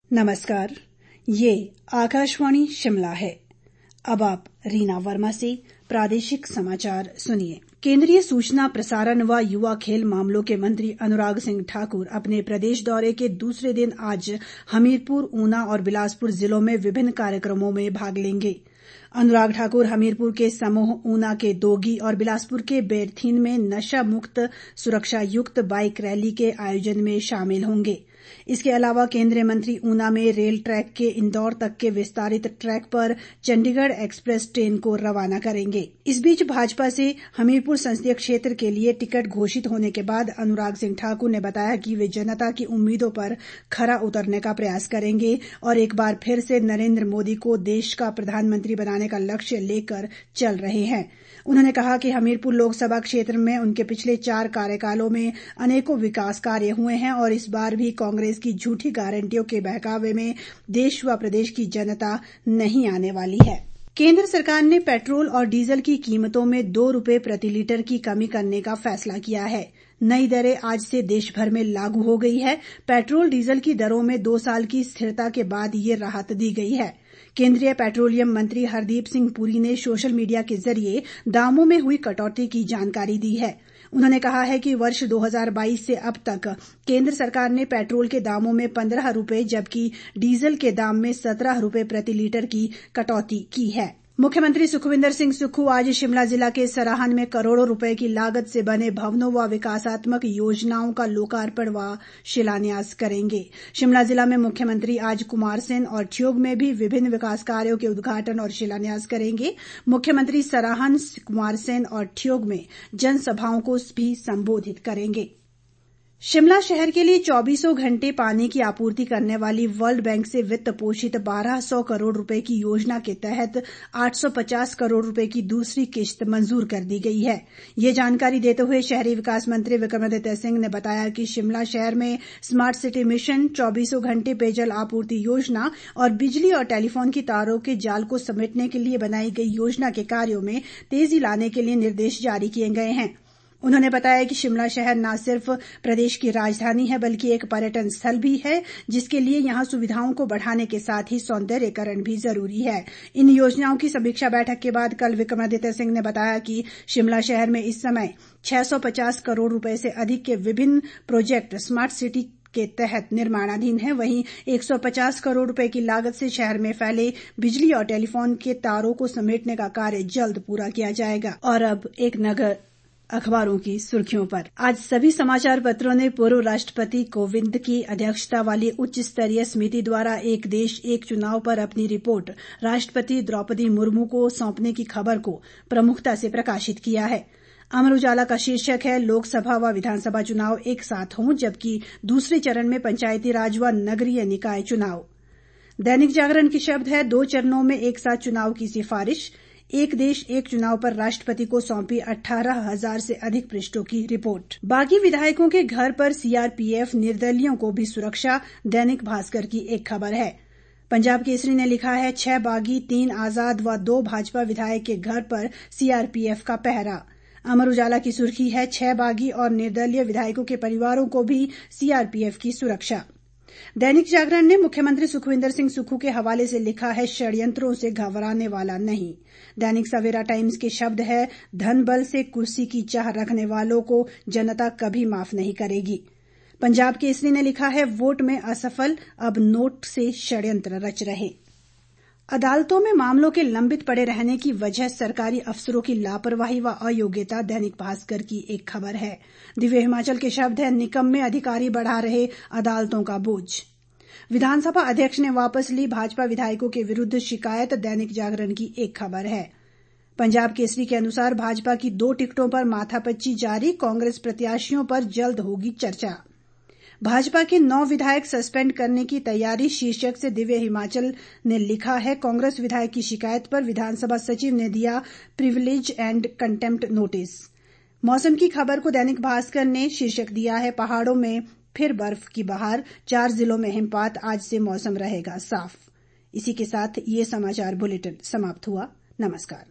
नमस्कार, ये आकाशवाणी शिमला है। अब आप रीना वर्मा से प्रादेशिक समाचार सुनिए। केंद्रीय सूचना प्रसारण व युवा खेल मामलों के मंत्री अनुराग सिंह ठाकुर अपने प्रदेश दौरे के दूसरे दिन आज हमीरपुर, ऊना और बिलासपुर जिलों में विभिन्न कार्यक्रमों में भाग लेंगे। अनुराग ठाकुर हमीरपुर के समूह, ऊना के दोगी और बिलासपुर के बेरथीन में नशा मुक्त सुरक्षा युक्त बाइक रैली के आयोजन में शामिल होंगे। इसके अलावा केंद्रीय मंत्री ऊना में रेल ट्रैक के इंदौर तक के विस्तारित ट्रैक पर चंडीगढ़ एक्सप्रेस ट्रेन को रवाना करेंगे। इस बीच भाजपा से हमीरपुर संसदीय क्षेत्र के लिए टिकट घोषित होने के बाद अनुराग सिंह ठाकुर ने बताया कि वे जनता की उम्मीदों पर खरा उतरने का प्रयास करेंगे और एक बार फिर से नरेंद्र मोदी को देश का प्रधानमंत्री बनाने का लक्ष्य लेकर चल रहे हैं। उन्होंने कहा कि हमीरपुर लोकसभा क्षेत्र में उनके पिछले 4 कार्यकालों में अनेकों विकास कार्य हुए हैं और इस बार भी कांग्रेस की झूठी गारंटियों के बहकावे में देश व प्रदेश की जनता नहीं आने वाली है। केंद्र सरकार ने पेट्रोल और डीजल की कीमतों में 2 रुपये प्रति लीटर की कमी करने का फैसला किया है। नई दरें आज से देश भर में लागू हो गई है। पेट्रोल डीजल की दरों में 2 साल की स्थिरता के बाद ये राहत दी गई है। केंद्रीय पेट्रोलियम मंत्री हरदीप सिंह पुरी ने सोशल मीडिया के जरिए दामों में हुई कटौती की जानकारी दी है। उन्होंने कहा है कि वर्ष 2022 से अब तक केंद्र सरकार ने पेट्रोल के दामों में 15 रुपये जबकि डीजल के दाम में 17 रुपये प्रति लीटर की कटौती की है। मुख्यमंत्री सुखविंदर सिंह सुक्खू आज शिमला जिला के सराहन में करोड़ों रुपए की लागत से बने भवनों व विकासात्मक योजनाओं का लोकार्पण व शिलान्यास करेंगे। शिमला जिला में मुख्यमंत्री आज कुमारसैन और ठियोग में भी विभिन्न विकास कार्यों के उद्घाटन और शिलान्यास करेंगे। मुख्यमंत्री सराहन, कुमारसैन और ठियोग में जनसभाओं को भी संबोधित करेंगे। शिमला शहर के लिए 24 घंटे पानी की आपूर्ति करने वाली वर्ल्ड बैंक से वित्त पोषित 1200 करोड़ रुपए की योजना के तहत 850 करोड़ रुपए की दूसरी किश्त मंजूर कर दी गई है। ये जानकारी देते हुए शहरी विकास मंत्री विक्रमादित्य सिंह ने बताया कि शिमला शहर में स्मार्ट सिटी मिशन, 24 घंटे पेयजल आपूर्ति योजना और बिजली और टेलीफोन की तारों के जाल को समेटने के लिए बनाई गई योजना के कार्यों में तेजी लाने के लिए निर्देश जारी किए गए हैं। उन्होंने बताया कि शिमला शहर न सिर्फ प्रदेश की राजधानी है बल्कि एक पर्यटन स्थल भी है, जिसके लिए यहां सुविधाओं को बढ़ाने के साथ ही सौंदर्यीकरण भी जरूरी है। इन योजनाओं की समीक्षा बैठक के बाद कल विक्रमादित्य सिंह ने बताया कि शिमला शहर में इस समय 650 करोड़ रुपए से अधिक के विभिन्न प्रोजेक्ट स्मार्ट सिटी के तहत निर्माणाधीन है। वहीं 150 करोड़ रुपए की लागत से शहर में फैले बिजली और टेलीफोन के तारों को समेटने का कार्य जल्द पूरा किया जाएगा। और अब एक नजर अखबारों की सुर्खियों पर। आज सभी समाचार पत्रों ने पूर्व राष्ट्रपति कोविंद की अध्यक्षता वाली उच्च स्तरीय समिति द्वारा एक देश एक चुनाव पर अपनी रिपोर्ट राष्ट्रपति द्रौपदी मुर्मू को सौंपने की खबर को प्रमुखता से प्रकाशित किया है। अमर उजाला का शीर्षक है, लोकसभा व विधानसभा चुनाव एक साथ हों जबकि दूसरे चरण में पंचायती राज व नगरीय निकाय चुनाव। दैनिक जागरण के शब्द है, 2 चरणों में एक साथ चुनाव की सिफारिश। एक देश एक चुनाव पर राष्ट्रपति को सौंपी 18,000 से अधिक पृष्ठों की रिपोर्ट। बागी विधायकों के घर पर सीआरपीएफ, निर्दलियों को भी सुरक्षा। दैनिक भास्कर की एक खबर है। पंजाब केसरी ने लिखा है, 6 बागी, 3 आजाद व 2 भाजपा विधायक के घर पर सीआरपीएफ का पहरा। अमर उजाला की सुर्खी है, 6 बागी और निर्दलीय विधायकों के परिवारों को भी सीआरपीएफ की सुरक्षा। दैनिक जागरण ने मुख्यमंत्री सुखविंदर सिंह सुक्खू के हवाले से लिखा है, षड्यंत्रों से घबराने वाला नहीं। दैनिक सवेरा टाइम्स के शब्द है, धन बल से कुर्सी की चाह रखने वालों को जनता कभी माफ नहीं करेगी। पंजाब केसरी ने लिखा है, वोट में असफल, अब नोट से षड्यंत्र रच रहे। अदालतों में मामलों के लंबित पड़े रहने की वजह सरकारी अफसरों की लापरवाही व अयोग्यता। दैनिक भास्कर की एक खबर है। दिव्य हिमाचल के शब्द है, निकम्मे अधिकारी बढ़ा रहे अदालतों का बोझ। विधानसभा अध्यक्ष ने वापस ली भाजपा विधायकों के विरुद्ध शिकायत। दैनिक जागरण की एक खबर है। पंजाब केसरी के अनुसार भाजपा की 2 टिकटों पर माथापच्ची जारी, कांग्रेस प्रत्याशियों पर जल्द होगी चर्चा। भाजपा के 9 विधायक सस्पेंड करने की तैयारी शीर्षक से दिव्य हिमाचल ने लिखा है, कांग्रेस विधायक की शिकायत पर विधानसभा सचिव ने दिया प्रिविलेज एंड कंटेम्प्ट नोटिस। मौसम की खबर को दैनिक भास्कर ने शीर्षक दिया है, पहाड़ों में फिर बर्फ की बहार, 4 जिलों में हिमपात, आज से मौसम रहेगा साफ। इसी के साथ ये समाचार बुलेटिन समाप्त हुआ। नमस्कार।